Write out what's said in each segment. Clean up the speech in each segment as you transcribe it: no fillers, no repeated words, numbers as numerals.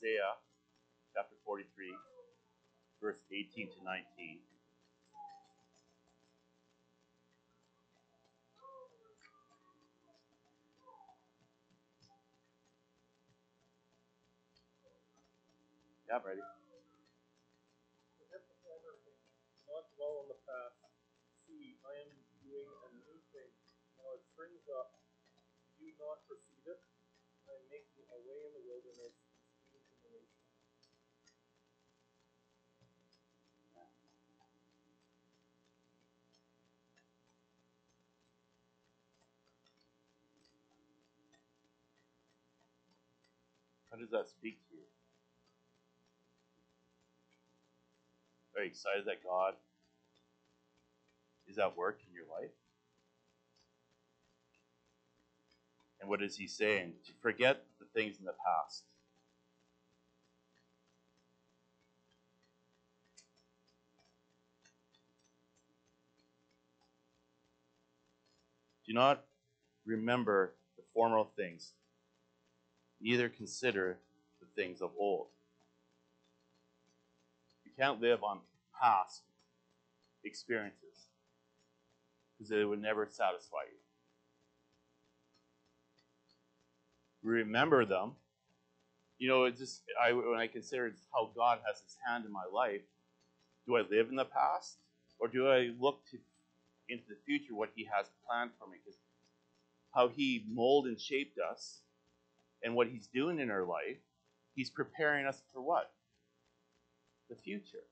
Isaiah chapter 43, verse 18 to 19. Yeah, I'm ready. Not dwell on the past. See, I am doing a new thing. Now it springs up. Do you not perceive it? I am making a way in the wilderness and streams in the wasteland. How does that speak to you? Are you excited that God is at work in your life? And what is he saying? To forget the things in the past. Do not remember the former things, neither consider the things of old. You can't live on past experiences because it would never satisfy you. Remember them. You know, it's just when I consider how God has his hand in my life, do I live in the past or do I look into the future, what he has planned for me? Because how he molded and shaped us and what he's doing in our life, he's preparing us for what? The future.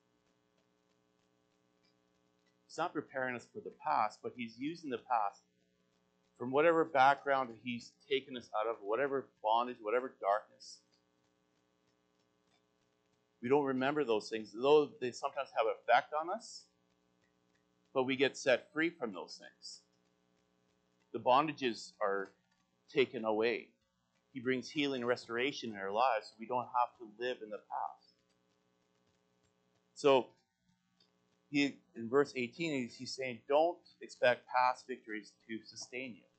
He's not preparing us for the past, but he's using the past from whatever background he's taken us out of, whatever bondage, whatever darkness. We don't remember those things, though they sometimes have an effect on us, but we get set free from those things. The bondages are taken away. He brings healing and restoration in our lives, so we don't have to live in the past. So, in verse 18, he's saying, don't expect past victories to sustain you.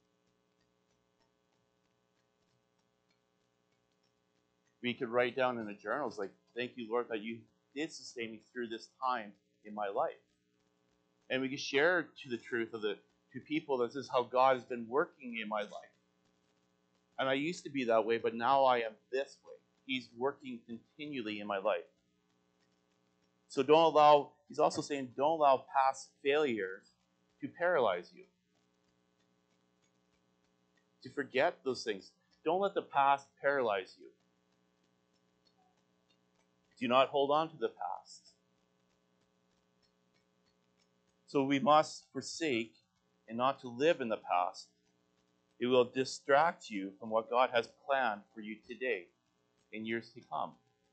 We could write down in the journals, like, thank you, Lord, that you did sustain me through this time in my life. And we can share to the truth of to people that this is how God has been working in my life. And I used to be that way, but now I am this way. He's working continually in my life. So he's also saying, don't allow past failures to paralyze you. To forget those things. Don't let the past paralyze you. Do not hold on to the past. So we must forsake and not to live in the past. It will distract you from what God has planned for you today in years to come.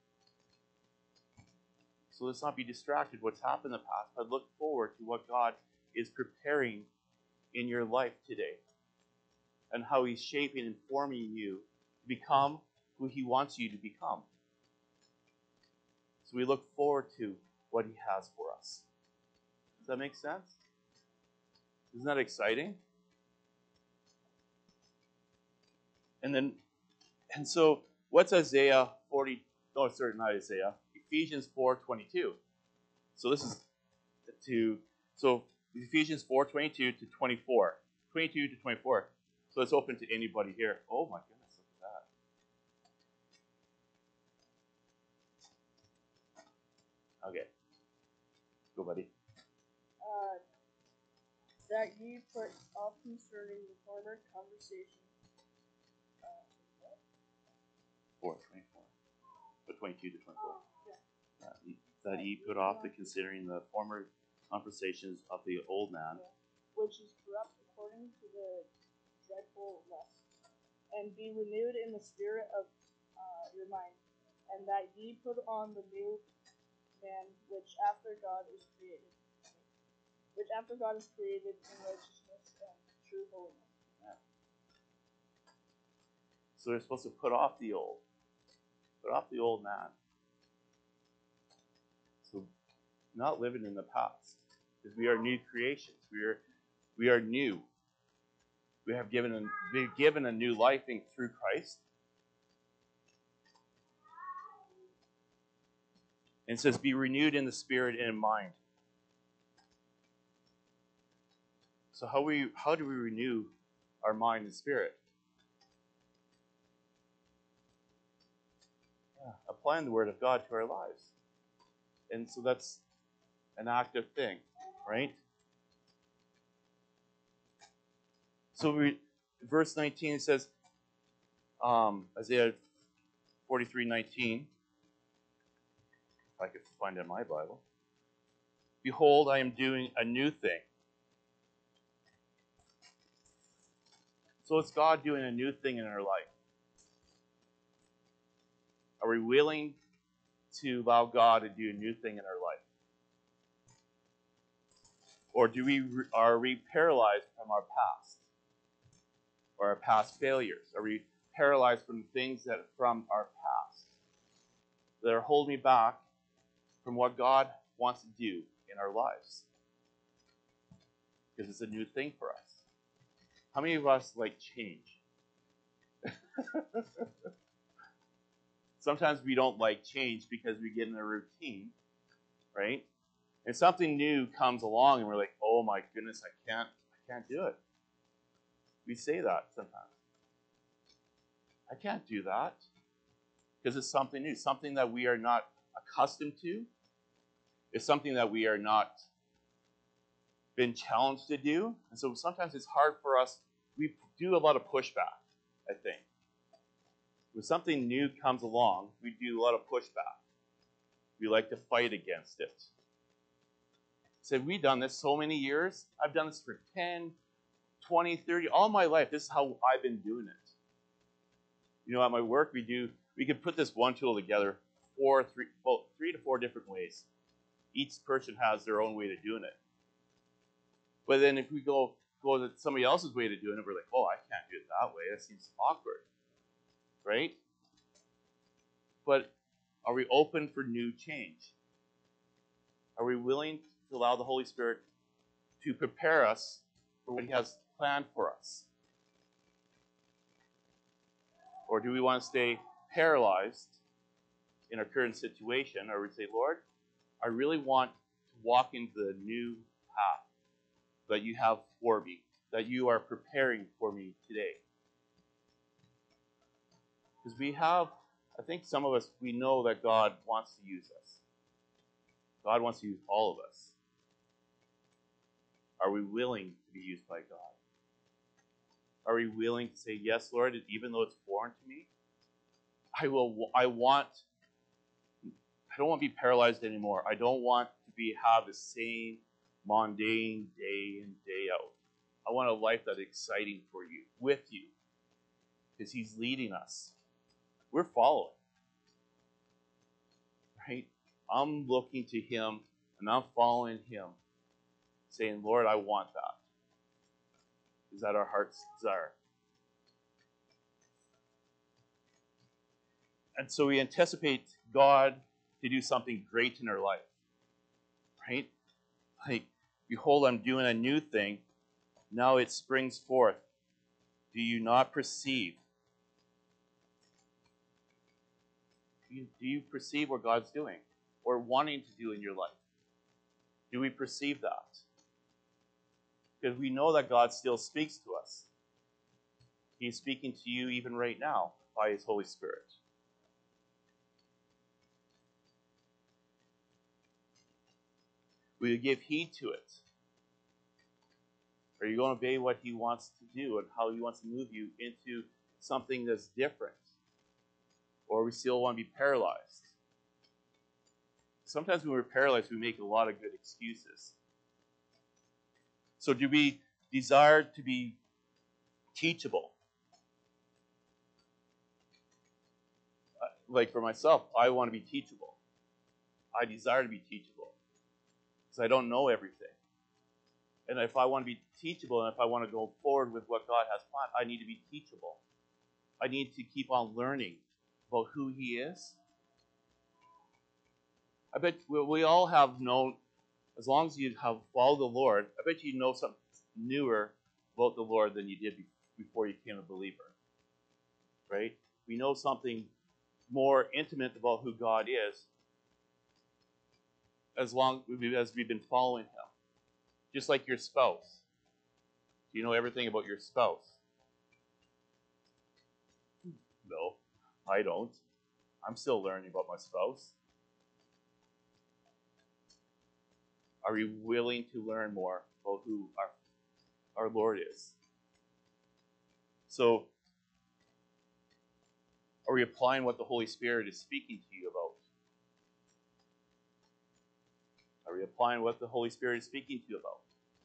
So let's not be distracted what's happened in the past, but look forward to what God is preparing in your life today and how he's shaping and forming you to become who he wants you to become. So we look forward to what he has for us. Does that make sense? Isn't that exciting? And so what's Isaiah 40? Oh, sorry, not Isaiah. Ephesians 4:22. So this is Ephesians 4:22 to 24. 22 to 24. So it's open to anybody here. Oh my goodness, look at that. Okay. Go, buddy. That ye put off concerning the former conversation. 4:24. But 22 to 24. That ye put off the considering the former conversations of the old man, which is corrupt according to the dreadful lust, and be renewed in the spirit of your mind, and that ye put on the new man, which after God is created in righteousness and true holiness. Yeah. So we're supposed to put off the old man. So not living in the past, because we are new creations. We are new. We have been given a new life through Christ. And it says, be renewed in the spirit and in mind. So how do we renew our mind and spirit? Yeah, applying the Word of God to our lives. And so that's an active thing, right? So verse 19 says, Isaiah 43:19, if I could find it in my Bible. Behold, I am doing a new thing. So it's God doing a new thing in our life. Are we willing to allow God to do a new thing in our life? Or are we paralyzed from our past? Or our past failures? Are we paralyzed from things from our past that are holding me back from what God wants to do in our lives? Because it's a new thing for us. How many of us like change? Sometimes we don't like change because we get in a routine, right? And something new comes along and we're like, oh my goodness, I can't do it. We say that sometimes. I can't do that. Because it's something new, something that we are not accustomed to. It's something that we are not been challenged to do. And so sometimes it's hard for us. We do a lot of pushback, I think. When something new comes along, we do a lot of pushback. We like to fight against it. So we've done this so many years. I've done this for 10, 20, 30, all my life. This is how I've been doing it. You know, at my work, we could put this one tool together three to four different ways. Each person has their own way of doing it. But then if we go to somebody else's way to doing it, we're like, oh, I can't do it that way. That seems awkward. Right? But are we open for new change? Are we willing to allow the Holy Spirit to prepare us for what He has planned for us? Or do we want to stay paralyzed in our current situation? Or we say, Lord, I really want to walk into the new path that you have for me, that you are preparing for me today. Because I think some of us, we know that God wants to use us. God wants to use all of us. Are we willing to be used by God? Are we willing to say, yes, Lord, even though it's foreign to me? I don't want to be paralyzed anymore. I don't want to have the same mundane day in, day out. I want a life that's exciting for you, with you. Because He's leading us. We're following. Right? I'm looking to Him and I'm following Him. Saying, Lord, I want that. Is that our heart's desire? And so we anticipate God to do something great in our life. Right? Like, behold, I'm doing a new thing. Now it springs forth. Do you not perceive? Do you perceive what God's doing or wanting to do in your life? Do we perceive that? Because we know that God still speaks to us. He's speaking to you even right now by His Holy Spirit. Will you give heed to it? Are you going to obey what He wants to do and how He wants to move you into something that's different? Or we still want to be paralyzed? Sometimes when we're paralyzed, we make a lot of good excuses. So do we desire to be teachable? Like for myself, I want to be teachable. I desire to be teachable. Because I don't know everything. And if I want to be teachable and if I want to go forward with what God has planned, I need to be teachable. I need to keep on learning about who He is. I bet we all have known, as long as you have followed the Lord, I bet you know something newer about the Lord than you did before you became a believer. Right? We know something more intimate about who God is as long as we've been following him. Just like your spouse. Do you know everything about your spouse? No, I don't. I'm still learning about my spouse. Are we willing to learn more about who our Lord is? So, are we applying what the Holy Spirit is speaking to you about? Are we applying what the Holy Spirit is speaking to you about?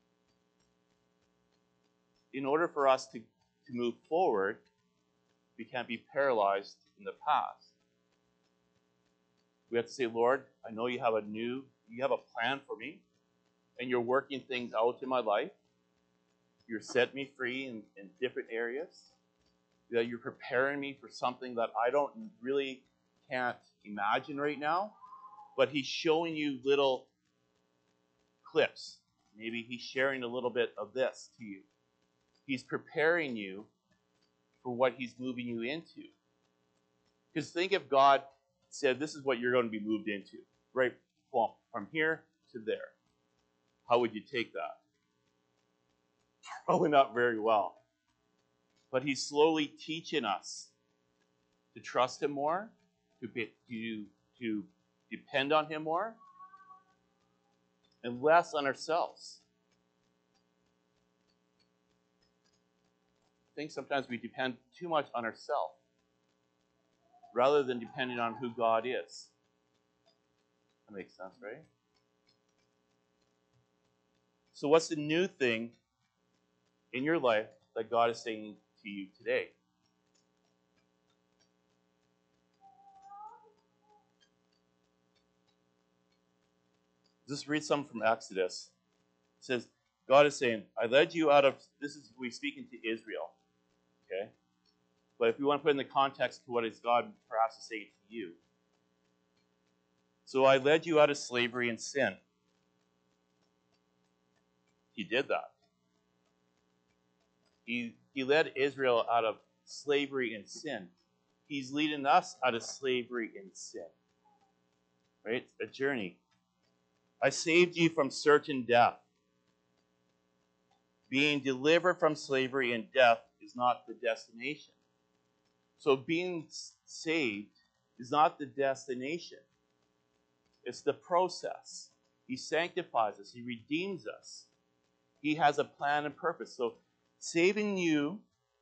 In order for us to move forward, we can't be paralyzed in the past. We have to say, Lord, I know you have a plan for me, and you're working things out in my life. You're setting me free in different areas. That you're preparing me for something that I can't imagine right now. But he's showing you little clips. Maybe he's sharing a little bit of this to you. He's preparing you for what he's moving you into. Because think if God said, this is what you're going to be moved into. Right from here to there. How would you take that? Probably not very well. But he's slowly teaching us to trust him more, to depend on him more, and less on ourselves. I think sometimes we depend too much on ourselves rather than depending on who God is. That makes sense, right? So what's the new thing in your life that God is saying to you today? Just read something from Exodus. It says, God is saying, I led you out of, this is, we speaking to Israel. Okay? But if we want to put in the context to what is God perhaps saying to you. So I led you out of slavery and sin. He did that. He led Israel out of slavery and sin. He's leading us out of slavery and sin. Right? A journey. I saved you from certain death. Being delivered from slavery and death is not the destination. So being saved is not the destination. It's the process. He sanctifies us. He redeems us. He has a plan and purpose. So saving you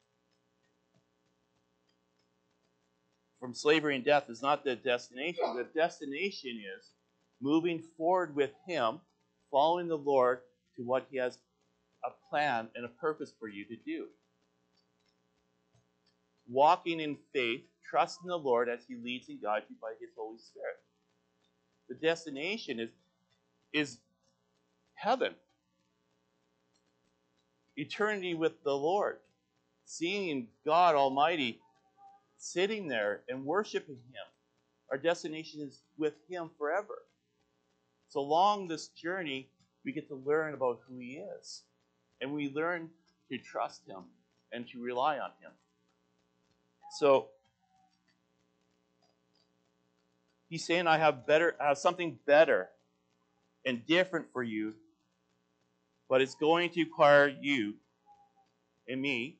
from slavery and death is not the destination. The destination is moving forward with him, following the Lord to what he has a plan and a purpose for you to do. Walking in faith, trusting the Lord as he leads and guides you by his Holy Spirit. The destination is heaven. Eternity with the Lord. Seeing God Almighty sitting there and worshiping him. Our destination is with him forever. So along this journey, we get to learn about who he is. And we learn to trust him and to rely on him. So he's saying, I have something better and different for you, but it's going to require you and me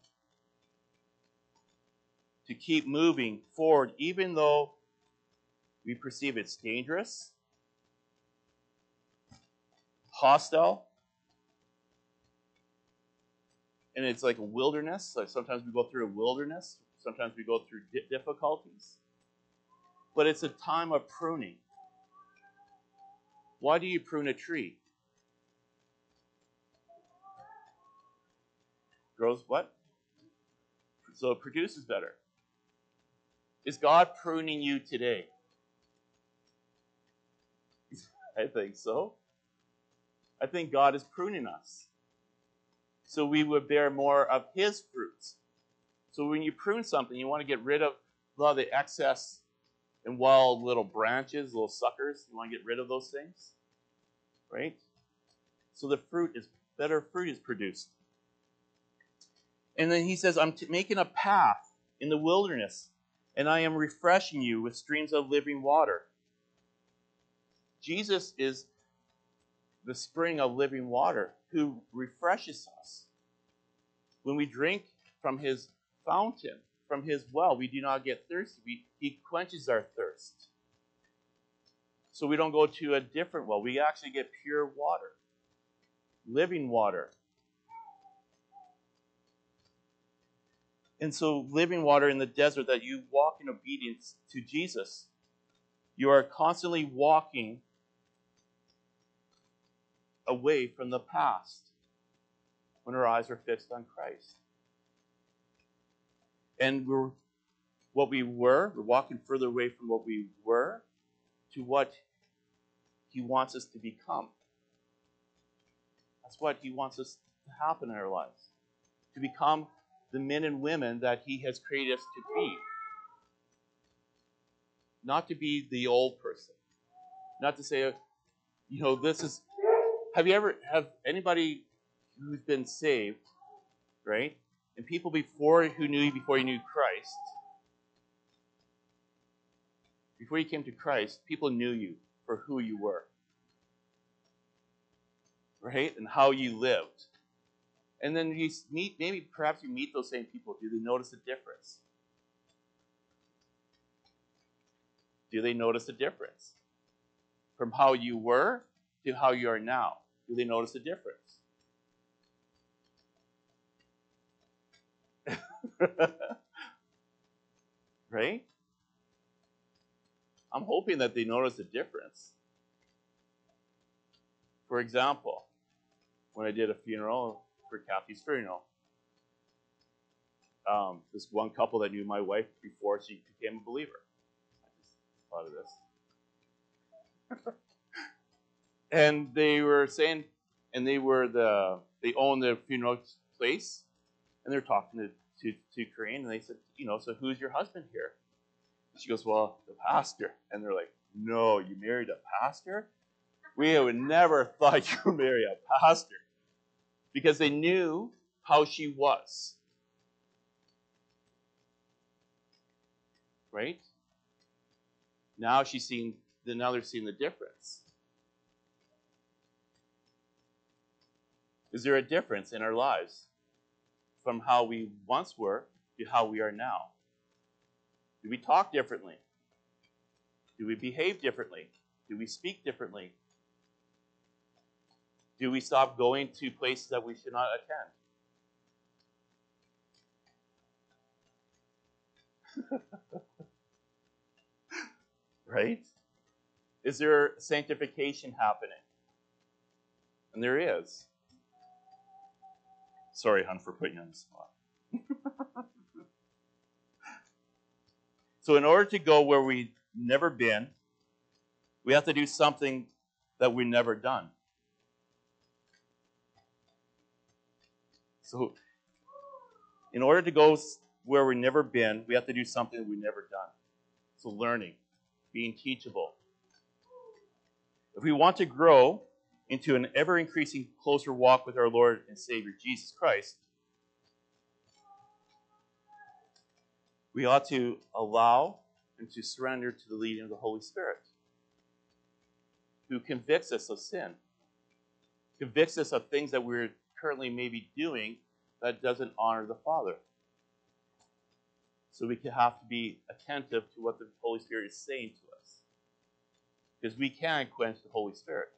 to keep moving forward, even though we perceive it's dangerous, hostile, and it's like a wilderness. Like sometimes we go through a wilderness, sometimes we go through difficulties. But it's a time of pruning. Why do you prune a tree? Grows what? So it produces better. Is God pruning you today? I think so. I think God is pruning us. So we would bear more of his fruits. So when you prune something, you want to get rid of a lot of the excess and wild little branches, little suckers. You want to get rid of those things. Right? So the better fruit is produced. And then he says, I'm making a path in the wilderness, and I am refreshing you with streams of living water. Jesus is the spring of living water, who refreshes us. When we drink from his fountain, from his well, we do not get thirsty. He quenches our thirst. So we don't go to a different well. We actually get pure water, living water. And so living water in the desert, that you walk in obedience to Jesus. You are constantly walking away from the past when our eyes are fixed on Christ. And we're walking further away from what we were to what he wants us to become. That's what he wants us to happen in our lives. To become the men and women that he has created us to be. Not to be the old person. Not to say, this is... Have anybody who's been saved, right? And people who knew you before you knew Christ, before you came to Christ, people knew you for who you were. Right? And how you lived. And then perhaps you meet those same people. Do they notice a difference? Do they notice a difference? From how you were to how you are now. Do they notice a difference? Right? I'm hoping that they notice a difference. For example, when I did a funeral for Kathy's funeral, this one couple that knew my wife before she became a believer. I just thought of this. And they were saying, and they own the funeral place, and they're talking to Corinne, and they said, so who's your husband here? And she goes, well, the pastor. And they're like, no, you married a pastor? We would never thought you would marry a pastor. Because they knew how she was. Right? Now they're seeing the difference. Is there a difference in our lives from how we once were to how we are now? Do we talk differently? Do we behave differently? Do we speak differently? Do we stop going to places that we should not attend? Right? Is there sanctification happening? And there is. Sorry, hon, for putting you on the spot. So in order to go where we've never been, we have to do something that we've never done. So in order to go where we've never been, we have to do something we've never done. So learning, being teachable. If we want to grow into an ever-increasing closer walk with our Lord and Savior, Jesus Christ, we ought to allow and to surrender to the leading of the Holy Spirit, who convicts us of sin, convicts us of things that we're currently maybe doing that doesn't honor the Father. So we have to be attentive to what the Holy Spirit is saying to us. Because we can quench the Holy Spirit.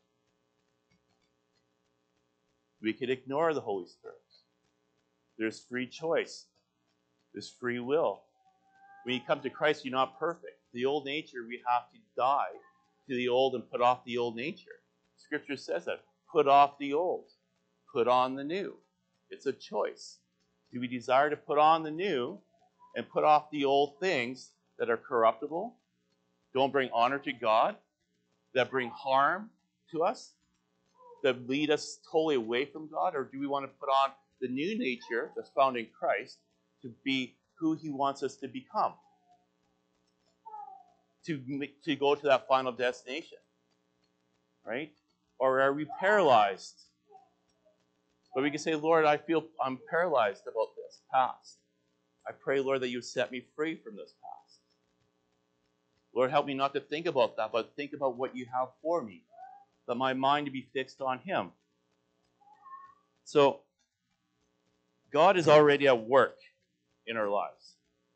We could ignore the Holy Spirit. There's free choice. There's free will. When you come to Christ, you're not perfect. The old nature, we have to die to the old and put off the old nature. Scripture says that. Put off the old. Put on the new. It's a choice. Do we desire to put on the new and put off the old things that are corruptible, don't bring honor to God, that bring harm to us, that lead us totally away from God? Or do we want to put on the new nature that's found in Christ to be who he wants us to become? To go to that final destination, right? Or are we paralyzed? But we can say, Lord, I feel I'm paralyzed about this past. I pray, Lord, that you set me free from this past. Lord, help me not to think about that, but think about what you have for me. that my mind to be fixed on him. So, God is already at work in our lives.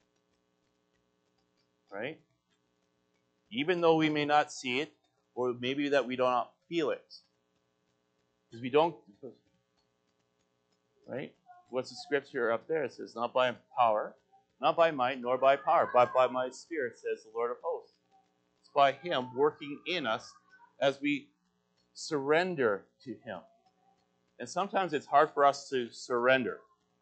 Right? Even though we may not see it, or maybe that we do not feel it. Because we don't, right? What's the scripture up there? It says, not by power, not by might, nor by power, but by my spirit, says the Lord of hosts. It's by him working in us as we surrender to him. And sometimes it's hard for us to surrender.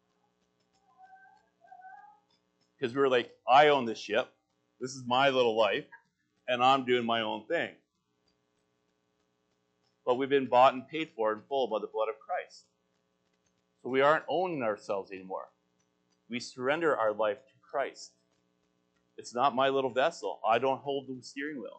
Because we're like, I own this ship. This is my little life. And I'm doing my own thing. But we've been bought and paid for in full by the blood of Christ. So we aren't owning ourselves anymore. We surrender our life to Christ. It's not my little vessel. I don't hold the steering wheel.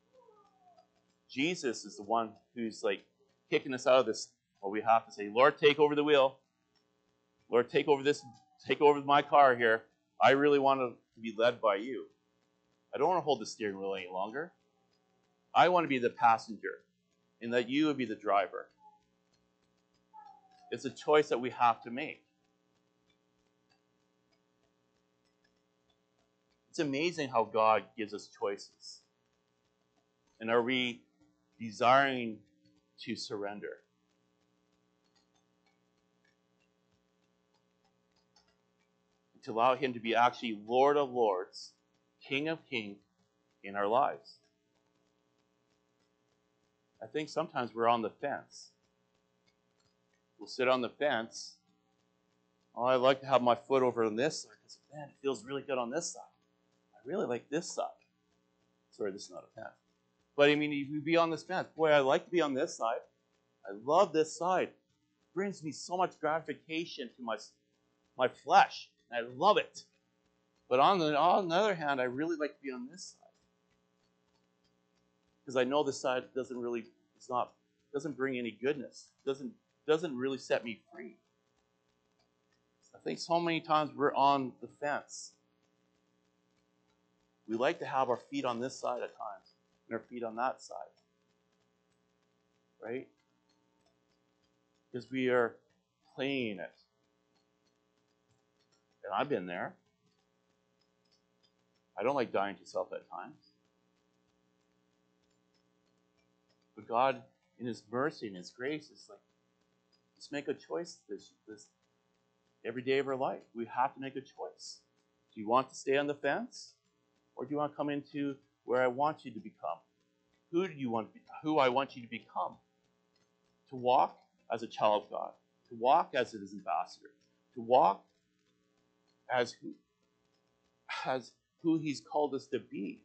Jesus is the one who's like kicking us out of this. Well, we have to say, Lord, take over the wheel. Lord, take over this. Take over my car here. I really want to be led by you. I don't want to hold the steering wheel any longer. I want to be the passenger, and that you would be the driver. It's a choice that we have to make. It's amazing how God gives us choices. And are we desiring to surrender? To allow him to be actually Lord of Lords, King of Kings in our lives. I think sometimes we're on the fence. We'll sit on the fence. Oh, I like to have my foot over on this side because, man, it feels really good on this side. I really like this side. Sorry, this is not a fence. But I mean, if you be on this fence, boy, I like to be on this side. I love this side. It brings me so much gratification to my flesh. I love it. But on the other hand, I really like to be on this side. Because I know this side doesn't bring any goodness. Doesn't really set me free. I think so many times we're on the fence. We like to have our feet on this side at times and our feet on that side. Right? Because we are playing it. And I've been there. I don't like dying to self at times. But God, in his mercy and his grace, is like, let's make a choice this every day of our life. We have to make a choice. Do you want to stay on the fence? Or do you want to come into where I want you to become? Who I want you to become? To walk as a child of God. To walk as his ambassador. To walk as who he's called us to be.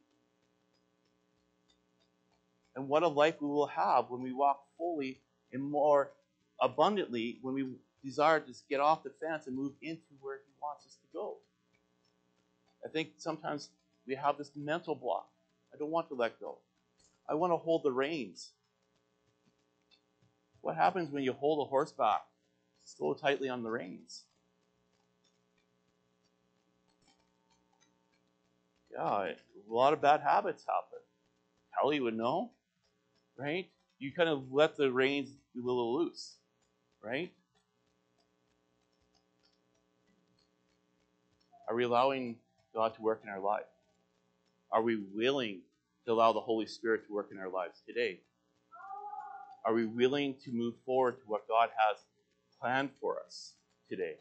And what a life we will have when we walk fully and more abundantly when we desire to get off the fence and move into where he wants us to go. I think sometimes we have this mental block. I don't want to let go. I want to hold the reins. What happens when you hold a horse back so tightly on the reins? Yeah, a lot of bad habits happen. Kelly would know, right? You kind of let the reins be a little loose, right? Are we allowing God to work in our life? Are we willing to allow the Holy Spirit to work in our lives today? Are we willing to move forward to what God has planned for us today?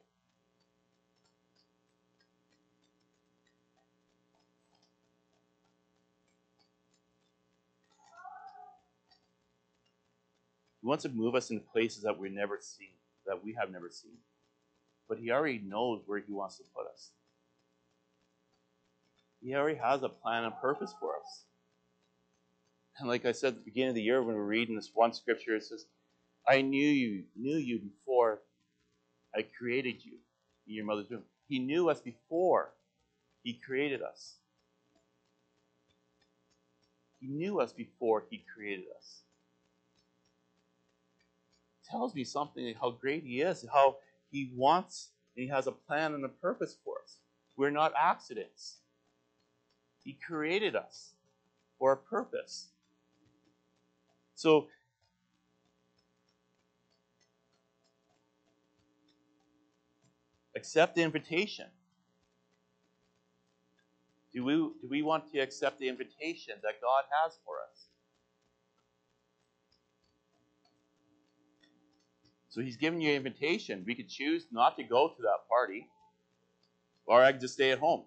He wants to move us into places that we have never seen. But he already knows where he wants to put us. He already has a plan and purpose for us. And like I said at the beginning of the year when we were reading this one scripture, it says, I knew you before I created you in your mother's womb. He knew us before he created us. He knew us before he created us. It tells me something how great he is, how he wants and he has a plan and a purpose for us. We're not accidents. He created us for a purpose. So accept the invitation. Do we want to accept the invitation that God has for us? So he's giving you an invitation. We could choose not to go to that party, or I could just stay at home.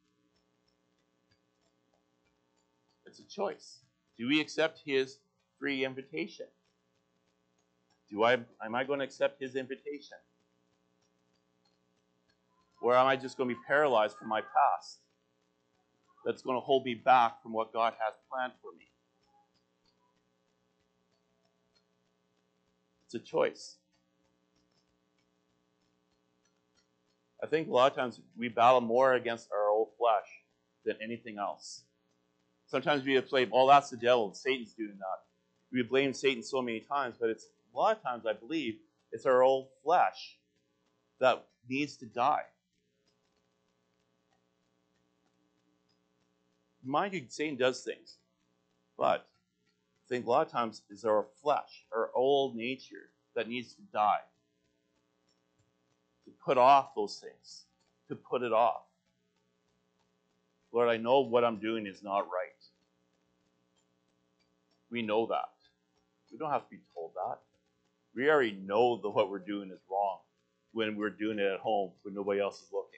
It's a choice. Do we accept his free invitation? Am I going to accept his invitation? Or am I just going to be paralyzed from my past? That's going to hold me back from what God has planned for me. It's a choice. I think a lot of times we battle more against our old flesh than anything else. Sometimes we blame, oh, that's the devil, Satan's doing that. We blame Satan so many times, but it's a lot of times, I believe, it's our old flesh that needs to die. Mind you, Satan does things, but I think a lot of times it's our flesh, our old nature, that needs to die. To put off those things, to put it off. Lord, I know what I'm doing is not right. We know that. We don't have to be told that. We already know that what we're doing is wrong when we're doing it at home when nobody else is looking.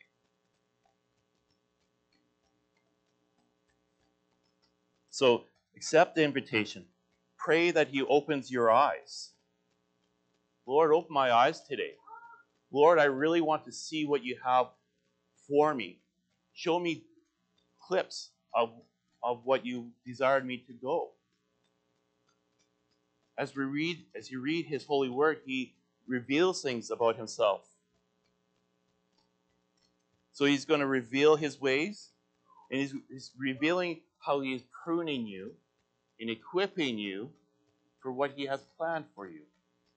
So accept the invitation. Pray that he opens your eyes. Lord, open my eyes today. Lord, I really want to see what you have for me. Show me clips of what you desired me to go. As you read his holy word, he reveals things about himself. So he's going to reveal his ways, and he's revealing how he is pruning you and equipping you for what he has planned for you.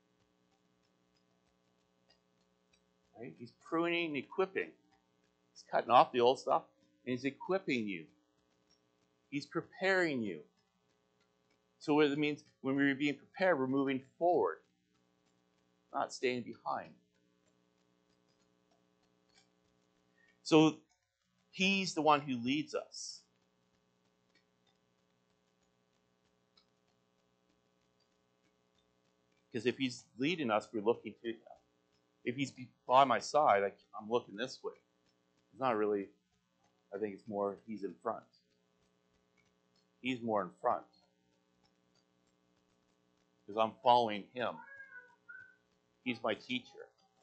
Right? He's pruning and equipping. He's cutting off the old stuff, and he's equipping you. He's preparing you. So what it means, when we're being prepared, we're moving forward, not staying behind. So he's the one who leads us. Because if he's leading us, we're looking to him. If he's by my side, I'm looking this way. It's not really, I think it's more he's in front. He's more in front. Because I'm following him. He's my teacher.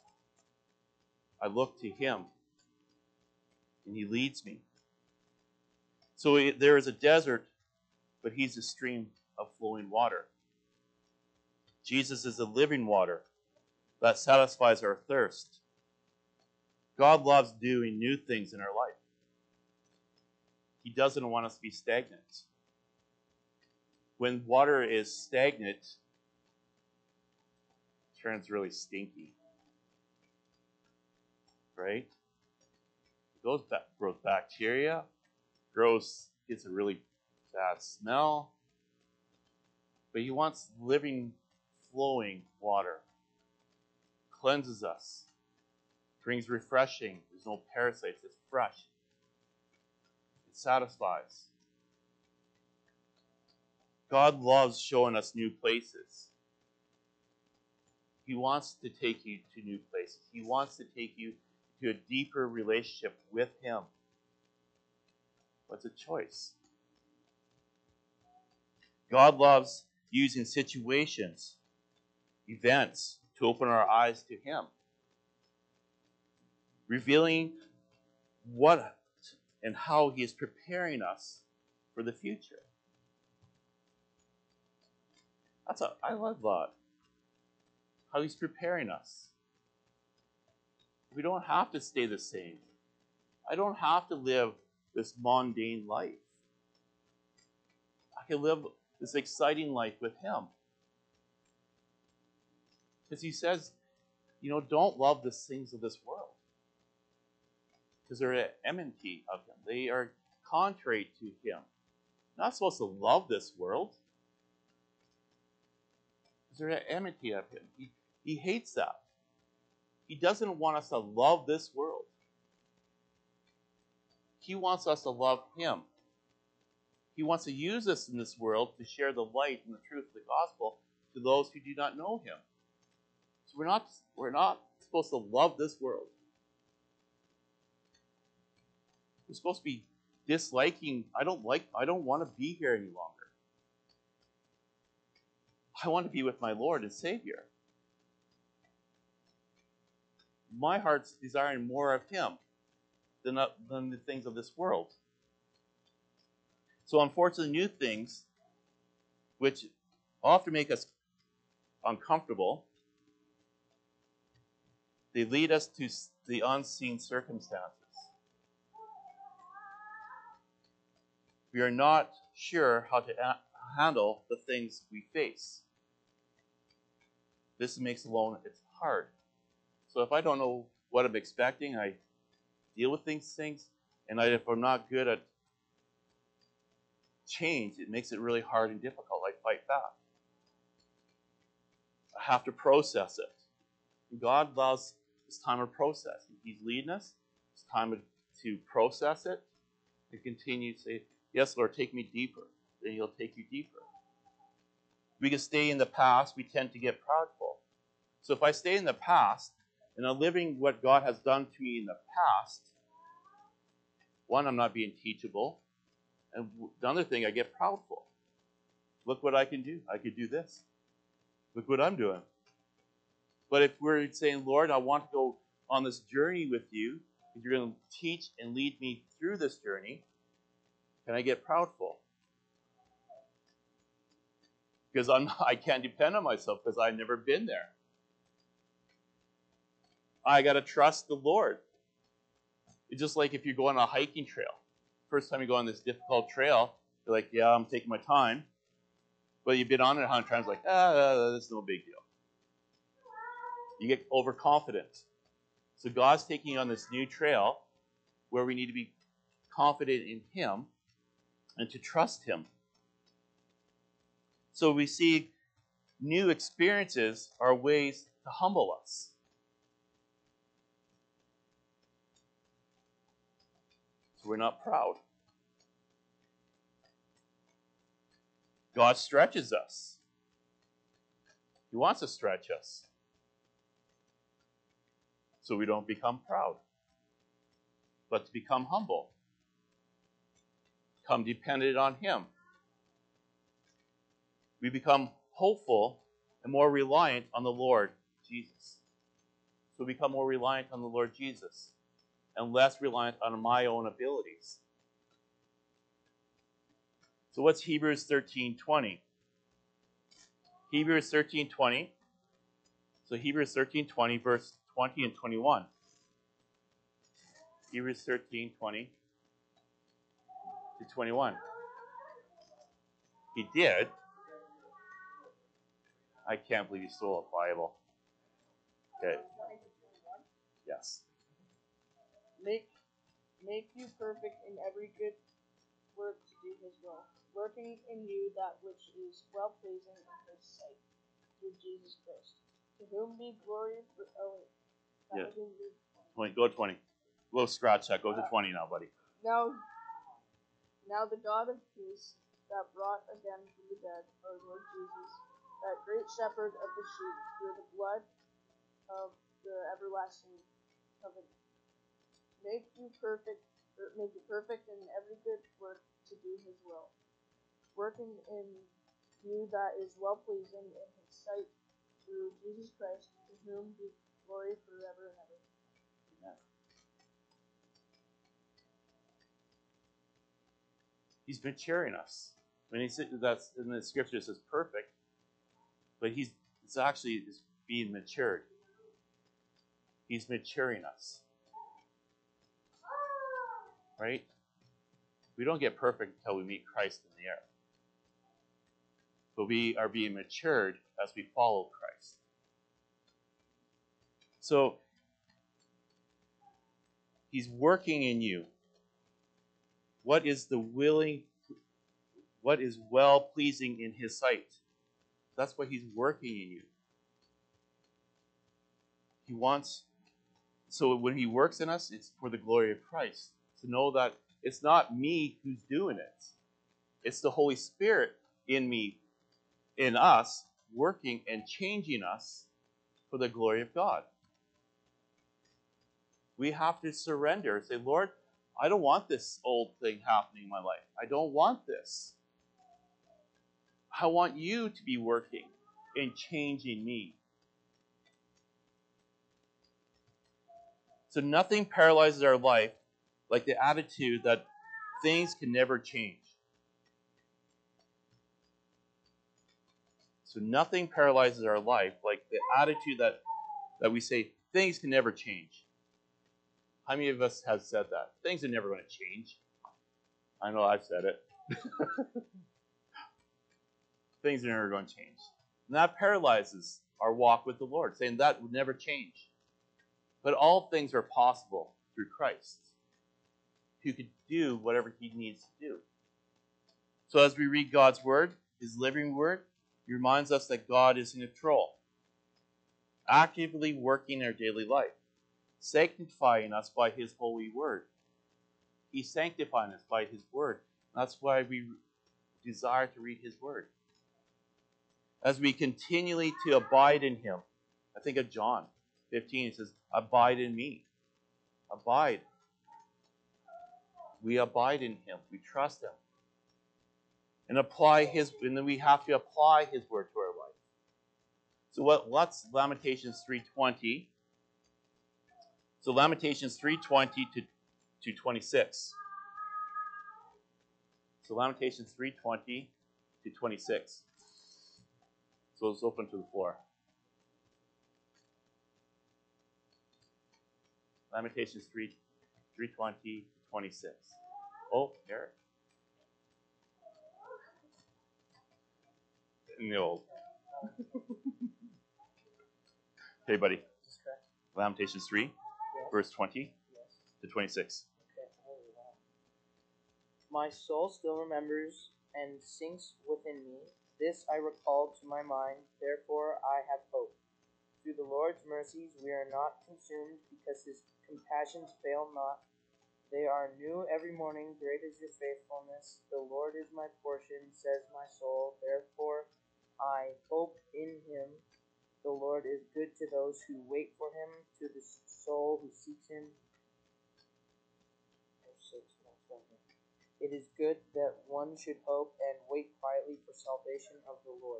I look to him, and he leads me. So there is a desert, but he's a stream of flowing water. Jesus is the living water that satisfies our thirst. God loves doing new things in our life. He doesn't want us to be stagnant. When water is stagnant, it turns really stinky. Right? It grows bacteria, gets a really bad smell. But he wants living, flowing water. Cleanses us. Brings refreshing. There's no parasites. It's fresh. It satisfies. God loves showing us new places. He wants to take you to new places. He wants to take you to a deeper relationship with him. But it's a choice. God loves using situations, events, to open our eyes to him. Revealing what and how he is preparing us for the future. I love that. How he's preparing us. We don't have to stay the same. I don't have to live this mundane life. I can live this exciting life with him. Because he says, don't love the things of this world. Because they're at enmity of him. They are contrary to him. You're not supposed to love this world. Because they're at enmity of him. He hates that. He doesn't want us to love this world. He wants us to love him. He wants to use us in this world to share the light and the truth of the gospel to those who do not know him. So we're not supposed to love this world. We're supposed to be disliking. I don't want to be here any longer. I want to be with my Lord and Savior. My heart's desiring more of him than the things of this world. So unfortunately, new things, which often make us uncomfortable, they lead us to the unseen circumstances. We are not sure how to handle the things we face. This makes alone, it's hard. So if I don't know what I'm expecting, I deal with things, and if I'm not good at change, it makes it really hard and difficult. I fight back. I have to process it. And God loves this time of processing. He's leading us. It's time to process it and continue to say, yes, Lord, take me deeper. Then he'll take you deeper. We can stay in the past. We tend to get prideful. So if I stay in the past and I'm living what God has done to me in the past, one, I'm not being teachable. And the other thing, I get proudful. Look what I can do. I could do this. Look what I'm doing. But if we're saying, Lord, I want to go on this journey with you, if you're going to teach and lead me through this journey, can I get proudful? Because I can't depend on myself because I've never been there. I got to trust the Lord. It's just like if you go on a hiking trail. First time you go on this difficult trail, you're like, yeah, I'm taking my time. But you've been on it 100 times, like, that's no big deal. You get overconfident. So God's taking you on this new trail where we need to be confident in him and to trust him. So we see new experiences are ways to humble us. So we're not proud. God stretches us. He wants to stretch us. So we don't become proud, but to become humble. Become dependent on him. We become hopeful and more reliant on the Lord Jesus. So we become more reliant on the Lord Jesus and less reliant on my own abilities. So what's Hebrews 13:20? Hebrews 13:20. So Hebrews 13:20, verse 20 and 21. Hebrews 13:20 to 21. He did. I can't believe he stole a Bible. Okay. Yes. Make you perfect in every good work to do his will, working in you that which is well-pleasing in his sight, through Jesus Christ, to whom be glory for... Yeah. 20, go to 20. We'll scratch that. Go to 20 now, buddy. Now the God of peace that brought again from the dead our Lord Jesus, that great shepherd of the sheep, through the blood of the everlasting covenant, make you perfect in every good work to do his will, working in you that is well pleasing in his sight, through Jesus Christ, to whom be glory forever and ever. Amen. He's maturing us. When he said that's in the scripture, it says perfect, but it's actually being matured. He's maturing us. Right? We don't get perfect until we meet Christ in the air. But we are being matured as we follow Christ. So, he's working in you. What is well-pleasing in his sight? That's what he's working in you. He wants So when he works in us, it's for the glory of Christ. To know that it's not me who's doing it. It's the Holy Spirit in me, in us, working and changing us for the glory of God. We have to surrender and say, Lord, I don't want this old thing happening in my life. I don't want this. I want you to be working and changing me. So nothing paralyzes our life like the attitude that things can never change. So nothing paralyzes our life like the attitude that we say things can never change. How many of us have said that? Things are never going to change. I know I've said it. Things are never going to change. And that paralyzes our walk with the Lord, saying that would never change. But all things are possible through Christ, who could do whatever he needs to do. So as we read God's word, his living word, he reminds us that God is in control, actively working in our daily life, sanctifying us by his holy word. He's sanctifying us by his word. That's why we desire to read his word. As we continually to abide in him. I think of John 15, it says, abide in me. Abide. We abide in him. We trust him. And then we have to apply his word to our life. So what's Lamentations 3:20? So Lamentations 3:20 to 26. So Lamentations 3:20 to 26. So it's open to the floor. Lamentations 3:20 to 26. Oh, Eric. No. Okay, buddy. Lamentations 3, verse 20 to 26. Okay. My soul still remembers and sinks within me. This I recall to my mind, therefore I have hope. Through the Lord's mercies we are not consumed, because his compassions fail not. They are new every morning, great is your faithfulness. The Lord is my portion, says my soul, therefore I hope in him. The Lord is good to those who wait for him, to the soul who seeks him. It is good that one should hope and wait quietly for salvation of the Lord.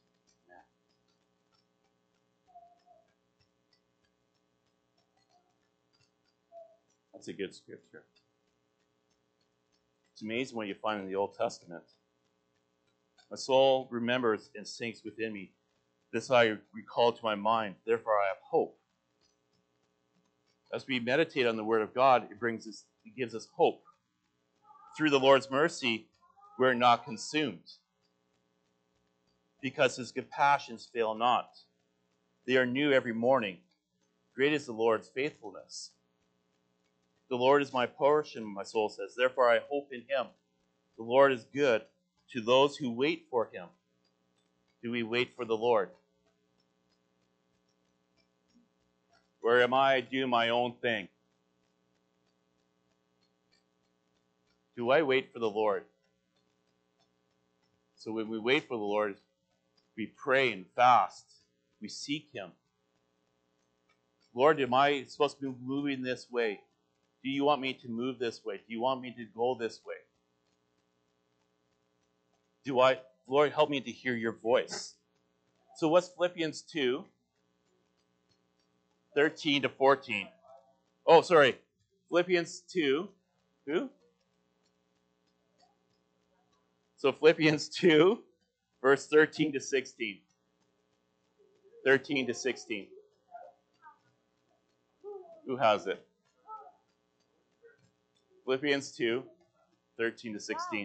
That's a good scripture. It's amazing what you find in the Old Testament. My soul remembers and sinks within me. This I recall to my mind, therefore I have hope. As we meditate on the Word of God, it gives us hope. Through the Lord's mercy, we're not consumed, because his compassions fail not. They are new every morning. Great is the Lord's faithfulness. The Lord is my portion, my soul says. Therefore I hope in him. The Lord is good to those who wait for him. Do we wait for the Lord? Or am I doing my own thing? Do I wait for the Lord? So when we wait for the Lord, we pray and fast. We seek him. Lord, am I supposed to be moving this way? Do you want me to move this way? Do you want me to go this way? Lord, help me to hear your voice. So what's Philippians 2, 13 to 14? Oh, sorry. Philippians 2, who? So Philippians 2, verse 13 to 16. 13 to 16. Who has it? Philippians 2, 13 to 16.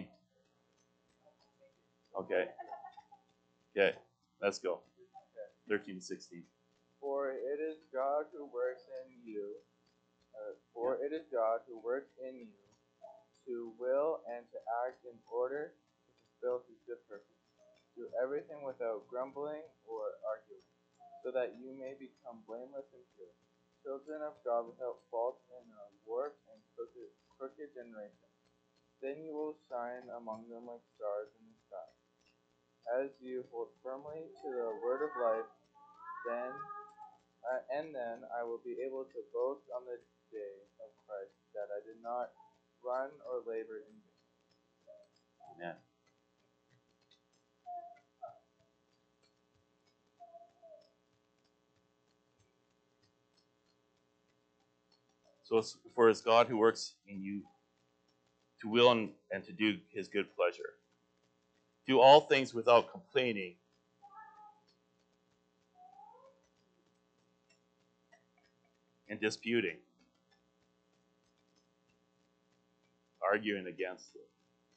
Okay. Okay, let's go. 13 to 16. For it is God who works in you. It is God who works in you to will and to act in order to fulfill his good purpose. Do everything without grumbling or arguing, so that you may become blameless and pure, children of God without fault in a warped and crooked generation. Then you will shine among them like stars in the sky. As you hold firmly to the word of life, then I will be able to boast on the day of Christ that I did not run or labor in vain. Amen. So for it's God who works in you to will and to do his good pleasure. Do all things without complaining and disputing, arguing against it.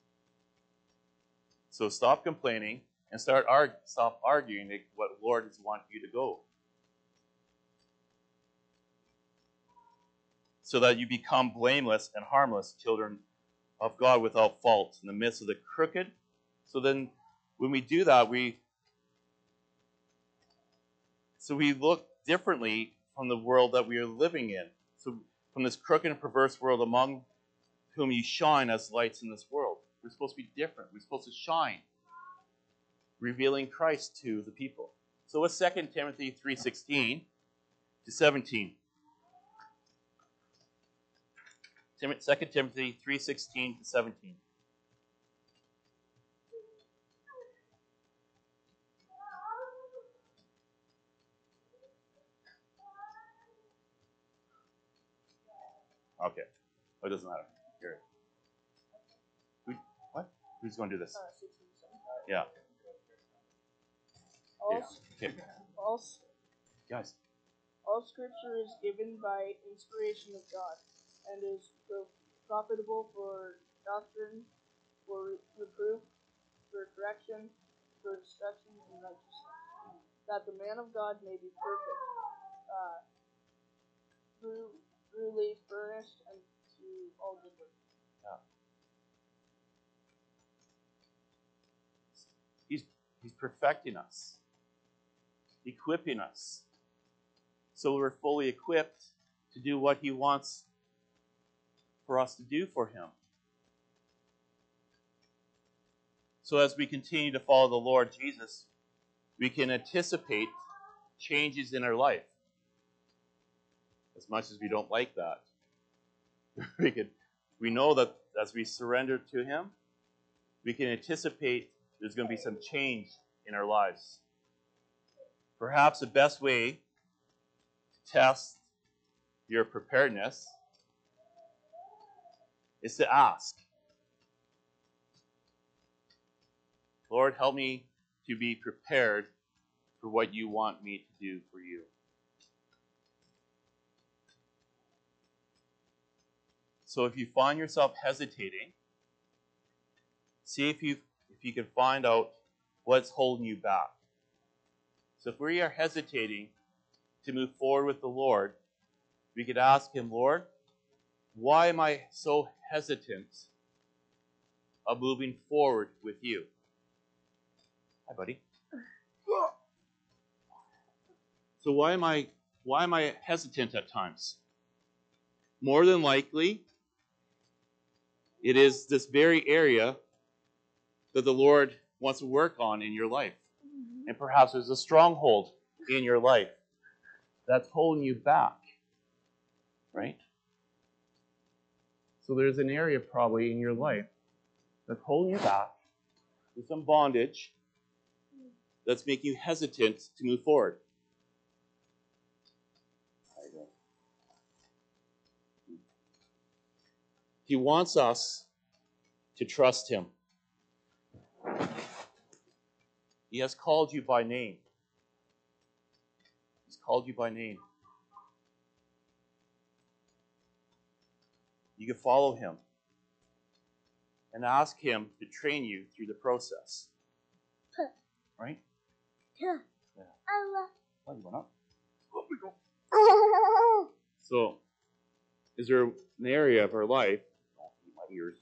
So stop complaining and stop arguing what the Lord is wanting you to go. So that you become blameless and harmless children of God without fault in the midst of the crooked. So then when we do that, we look differently from the world that we are living in. So from this crooked and perverse world among whom you shine as lights in this world. We're supposed to be different. We're supposed to shine, revealing Christ to the people. So what's 2 Timothy 3:16 to 17? 2 Timothy 3:16 to 17. Okay. Oh, it doesn't matter. Here. What? Who's going to do this? 16, Yeah. Okay. Guys. All scripture is given by inspiration of God and is profitable for doctrine, for reproof, for correction, for instruction in righteousness, that the man of God may be perfect, truly furnished unto all good works. Yeah. He's perfecting us, equipping us, so we're fully equipped to do what he wants for us to do for him. So as we continue to follow the Lord Jesus, we can anticipate changes in our life. As much as we don't like that, we know that as we surrender to him, we can anticipate there's going to be some change in our lives. Perhaps the best way to test your preparedness is to ask, Lord, help me to be prepared for what you want me to do for you. So if you find yourself hesitating, see if you can find out what's holding you back. So if we are hesitating to move forward with the Lord, we could ask him, Lord, why am I so hesitant of moving forward with you? Hi, buddy. So why am I hesitant at times? More than likely, it is this very area that the Lord wants to work on in your life. And perhaps there's a stronghold in your life that's holding you back, right? So there's an area probably in your life that's holding you back with some bondage that's making you hesitant to move forward. He wants us to trust him. He has called you by name. He's called you by name. You can follow him and ask him to train you through the process. Right? Yeah. Oh, you went up? Oh, we go. So, is there an area of our life? Don't eat my ears.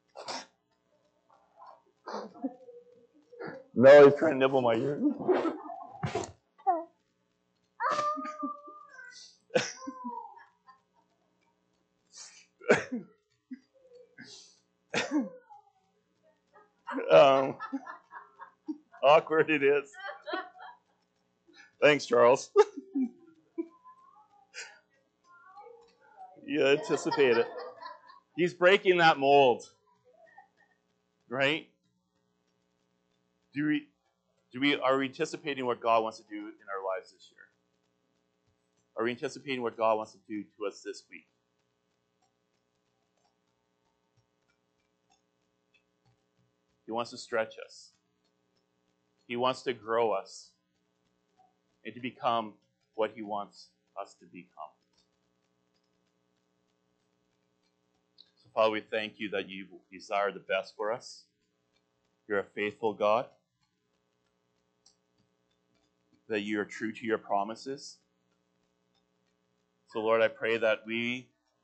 No, he's trying to nibble my ears. awkward it is. Thanks, Charles. You anticipate it. He's breaking that mold, right? Are we anticipating what God wants to do in our lives this year? Are we anticipating what God wants to do to us this week? He wants to stretch us. He wants to grow us and to become what he wants us to become. So, Father, we thank you that you desire the best for us. You're a faithful God. That you are true to your promises. So, Lord, I pray that we,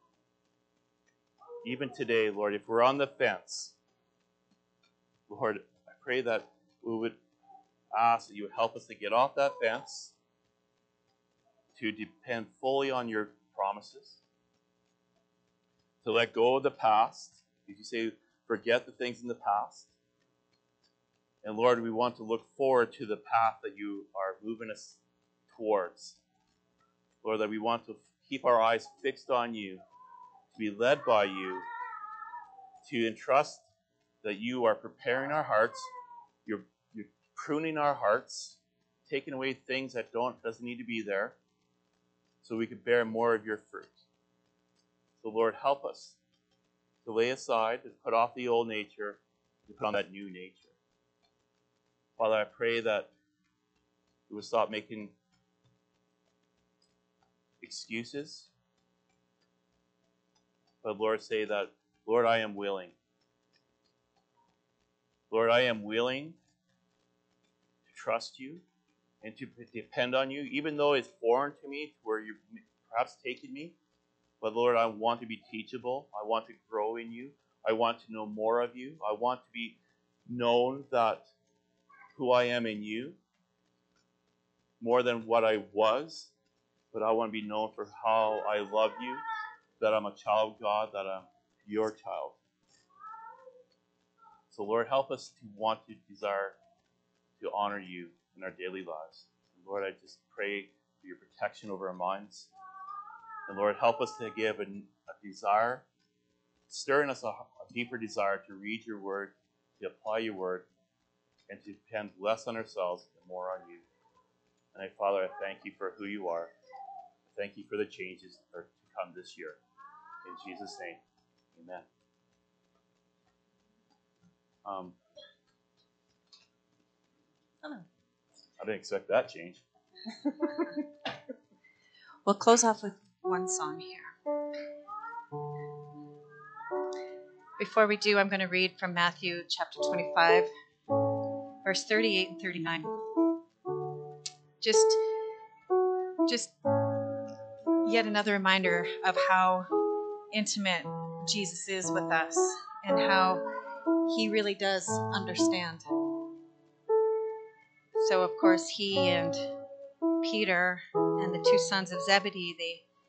even today, Lord, if we're on the fence, Lord, I pray that we would ask that you would help us to get off that fence, to depend fully on your promises, to let go of the past. As you say, forget the things in the past. And Lord, we want to look forward to the path that you are moving us towards. Lord, that we want to keep our eyes fixed on you, to be led by you, to entrust that you are preparing our hearts, you're pruning our hearts, taking away things that doesn't need to be there, so we can bear more of your fruit. So Lord, help us to lay aside, to put off the old nature, and put on that new nature. Father, I pray that we would stop making excuses, but Lord, say that, Lord, I am willing. Lord, I am willing to trust you and to depend on you, even though it's foreign to me, to where you're perhaps taking me. But Lord, I want to be teachable. I want to grow in you. I want to know more of you. I want to be known that who I am in you, more than what I was, but I want to be known for how I love you, that I'm a child of God, that I'm your child. So Lord, help us to want to desire to honor you in our daily lives. And Lord, I just pray for your protection over our minds. And Lord, help us to give a desire, stir in us a deeper desire to read your word, to apply your word, and to depend less on ourselves and more on you. And Father, I thank you for who you are. I thank you for the changes that are to come this year. In Jesus' name, amen. Hello. I didn't expect that change. We'll close off with one song here. Before we do, I'm going to read from Matthew chapter 25, verse 38 and 39. Just yet another reminder of how intimate Jesus is with us and how he really does understand. So, of course, he and Peter and the two sons of Zebedee,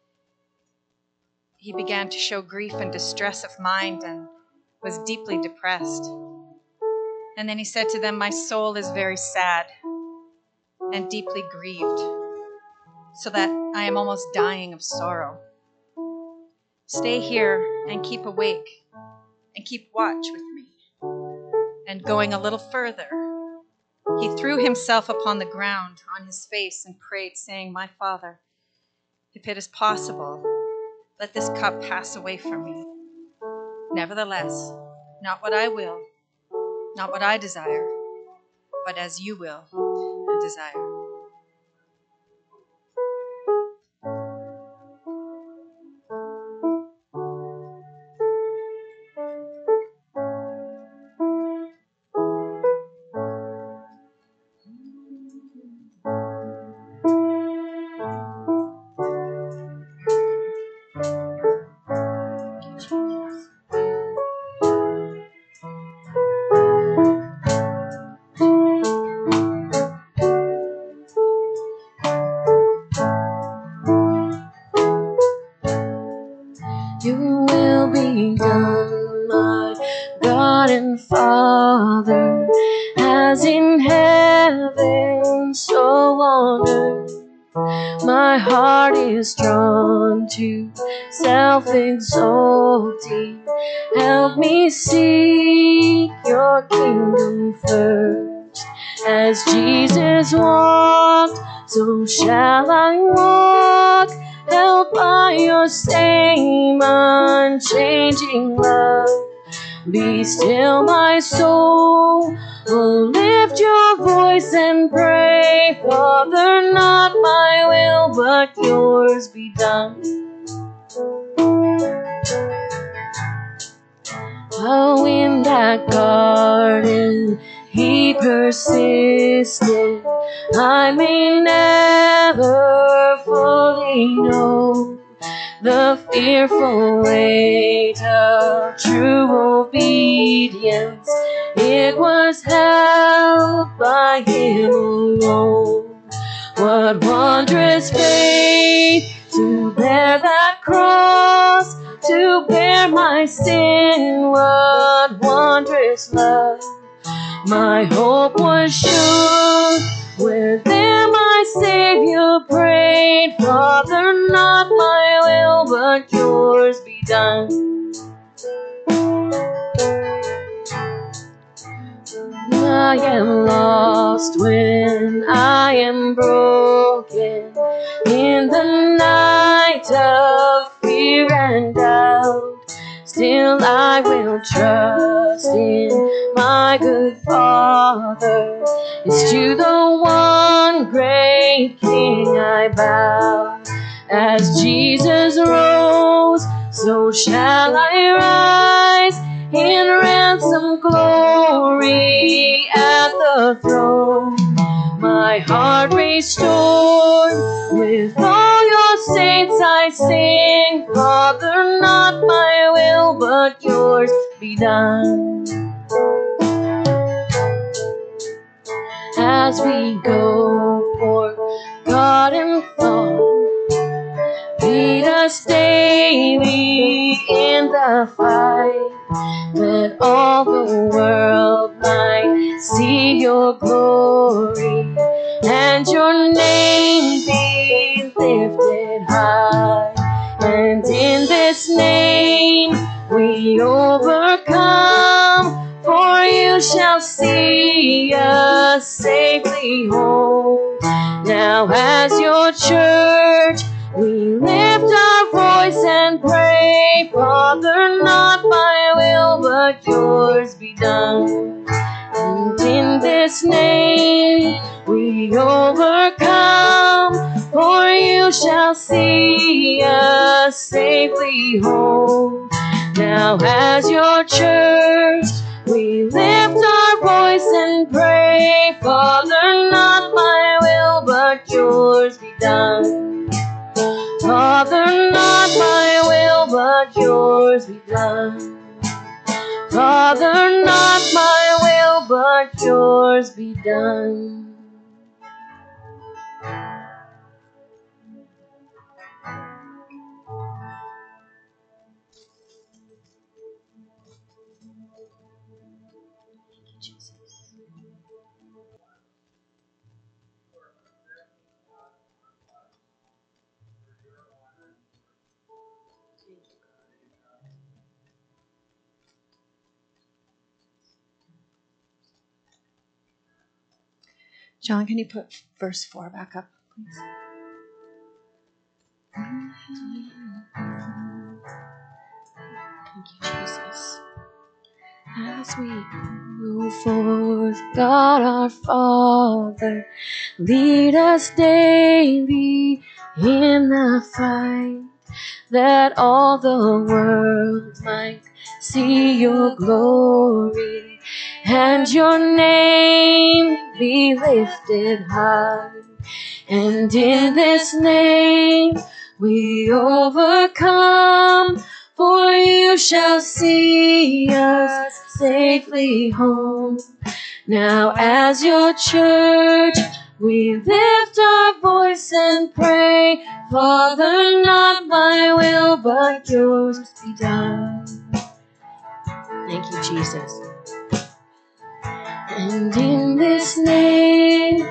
he began to show grief and distress of mind and was deeply depressed. And then he said to them, "My soul is very sad and deeply grieved, so that I am almost dying of sorrow. Stay here and keep awake and keep watch with me." And going a little further, he threw himself upon the ground on his face and prayed, saying, "My Father, if it is possible, let this cup pass away from me. Nevertheless, not what I will, not what I desire, but as you will and desire." Your will be done, my God and Father, as in heaven. heaven, so on earth. My heart is drawn to self-exalting. Help me seek your kingdom first. As Jesus walked, so shall I walk, held by your same unchanging love. Be still, my soul. Oh, lift your voice and pray. Father, not my will, but yours be done. Oh, in that garden he persisted. I may never fully know the fearful weight of true obedience. It was held by him alone. What wondrous faith to bear that cross, to bear my sin. What wondrous love. My hope was sure where there my Savior prayed. Father, not my will, but yours be done. I am lost when I am broken in the night of fear and doubt. Still I will trust in my good Father. It's to the one great King I bow. As Jesus rose, so shall I rise in ransom glory at the throne. My heart restored, with all your saints I sing. Father, not my will, but yours be done. As we go forth, God and thought, lead us daily in the fight, that all the world might see your glory and your name be lifted high. And in this name we overcome, for you shall see us safely home. Now as your church we lift our voice and pray. Father, not my will, but yours be done. And in this name we overcome, for you shall see us safely home. Now as your church we lift our voice and pray. Father, not my will, but yours be done. Father, not my will, but yours be done. Father, not my will, but yours be done. John, can you put verse 4 back up, please? Thank you, Jesus. As we move forth, God our Father, lead us daily in the fight, that all the world might see your glory and your name be lifted high. And in this name we overcome, for you shall see us safely home. Now as your church we lift our voice and pray. Father, not my will, but yours be done. Thank you, Jesus. And in this name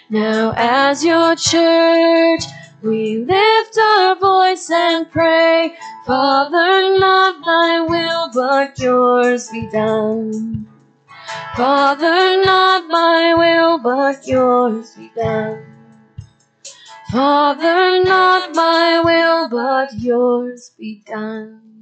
Now as your church, we lift our voice and pray, Father, not thy will, but yours be done. Father, not my will, but yours be done. Father, not my will, but yours be done.